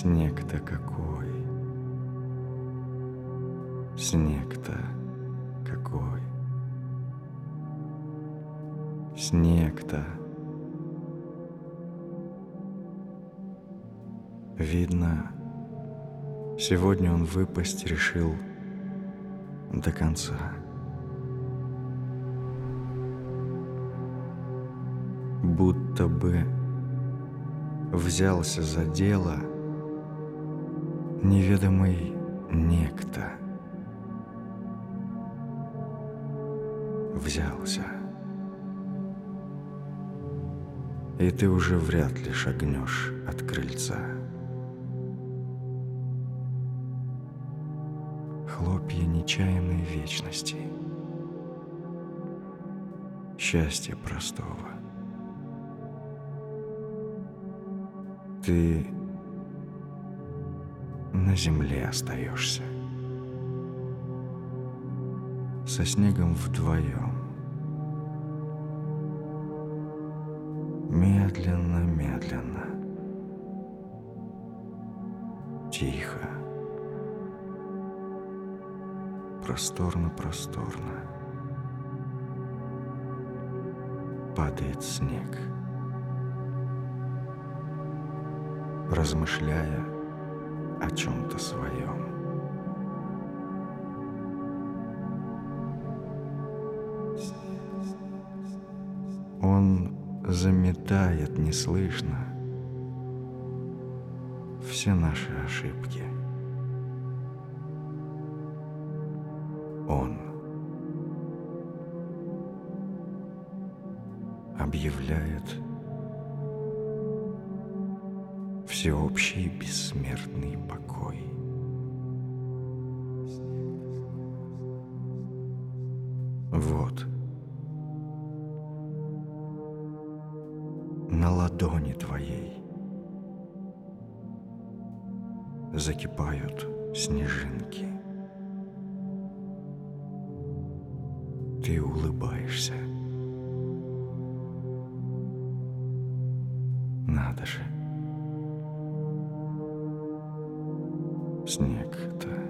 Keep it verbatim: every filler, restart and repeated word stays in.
Снег-то какой, снег-то какой, снег-то. Видно, сегодня он выпасть решил до конца. Будто бы взялся за дело неведомый некто. Взялся. И ты уже вряд ли шагнешь от крыльца. Хлопья нечаянной вечности, счастья простого. Ты на земле остаешься, со снегом вдвоем. Медленно, медленно, тихо, просторно-просторно падает снег, размышляя о чем-то своем. Он заметает неслышно все наши ошибки. Он объявляет всеобщий бессмертный покой. Вот. На ладони твоей закипают снежинки. Ты улыбаешься. Надо же. Снег-то